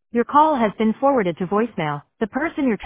Your call has been forwarded to voicemail. The person you're